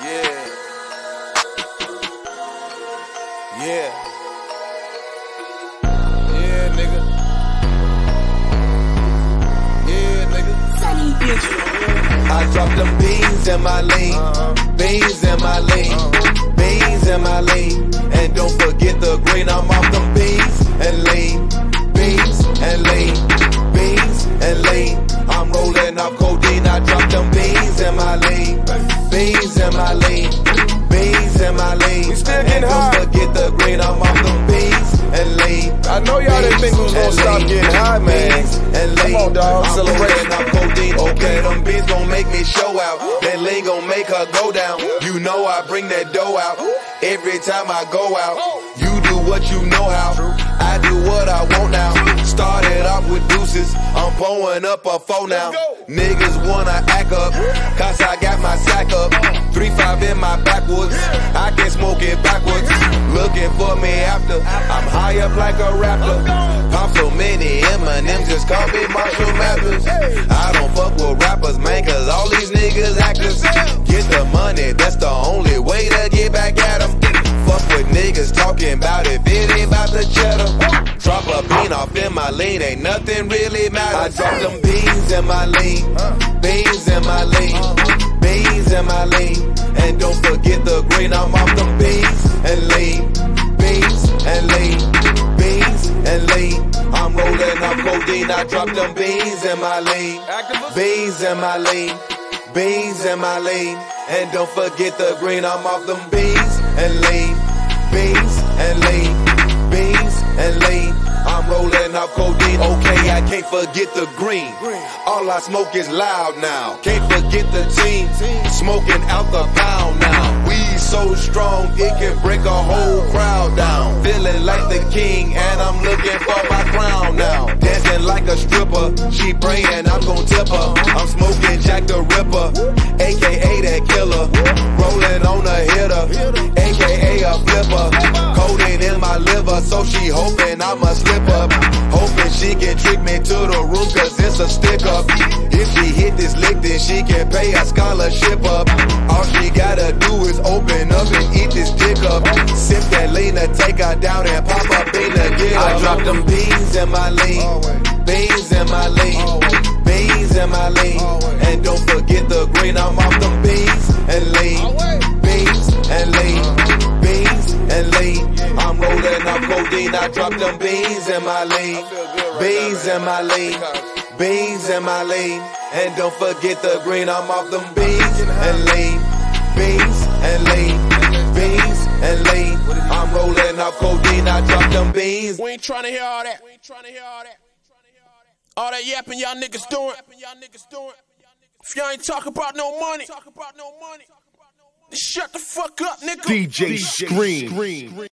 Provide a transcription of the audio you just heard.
Yeah. Yeah. Yeah, nigga. Yeah, nigga. I drop them beans in my lane. Beans in my lane. Beans in my lane. And don't forget the green. I'm off them beans and lane. Beans and lane. Beans and lane. I'm rolling off codeine. I drop them beans in my lane. Beans in my lane. Beans in my lane. We still getting high. Don't forget the green. I'm off them beans and lane. I know y'all didn't think we was gonna stop getting high, man. Come on, dog. I'm Celebrate. rolling off codeine. Okay, them beans gon' make me show out. That lean gon' make her go down. You know I bring that dough out. Every time I go out, you do what you know how. I do what I want now. Started off with deuces. I'm blowing up a phone now. Niggas wanna act up, cause I got my sack up. 3-5 in my backwoods. I can smoke it backwards. Looking for me after. I'm high up like a rapper. Pop so many M&M's, just call me Marshall Mathers. I don't fuck with rappers, man, cause all these niggas actors. Get the money, that's the only way to get back at them. Fuck with niggas talking about if it ain't about the cheddar. Drop a bean off in my lane, ain't nothing really matters. I drop them beans in my lane. Beans in my lane. Beans in my lane. And don't forget the green, I'm off them beans and lane. Beans and lane. Beans and lane. I'm rolling off codeine, I drop them beans in my lane. Beans in my lane. Beans in my lane. And don't forget the green, I'm off them beans and lane. Beans and lane. Beans and lane. I'm rolling off codeine. Okay, I can't forget the green. All I smoke is loud now. Can't forget the team. Smoking out the pound now. We so strong, it can break a whole crowd down. Feeling like the king, and I'm looking for my crown now. Dancing like a stripper. She praying I'm gon' tip her. I'm smoking Jack the Ripper, aka that killer. Rolling on a hitter, aka a flipper. Codeine in my liver, so she hoping I'ma slip up. Hoping she can trick me to the room, cause it's a stick up. If she hit this lick, then she can pay a scholarship up. All she gotta do is open up and eat this dick up. Sip that Lena, take her down and pop up in the get up. I drop them beans in my lane. Beans in my lane. Beans in my lane. And don't forget the green, I'm off them beans and lane. Beans and lane. Beans and lane. I'm rolling off codeine, I drop them beans in my lane. Beans in my lane. Beans in my lane. And don't forget the green, I'm off them beans and lane. Beans and lane. Beans and lane. I'm rolling off codeine, I drop them beans. We ain't trying to hear all that. All that yapping y'all niggas doing. If y'all ain't talking about no money, shut the fuck up, nigga. DJ Scream.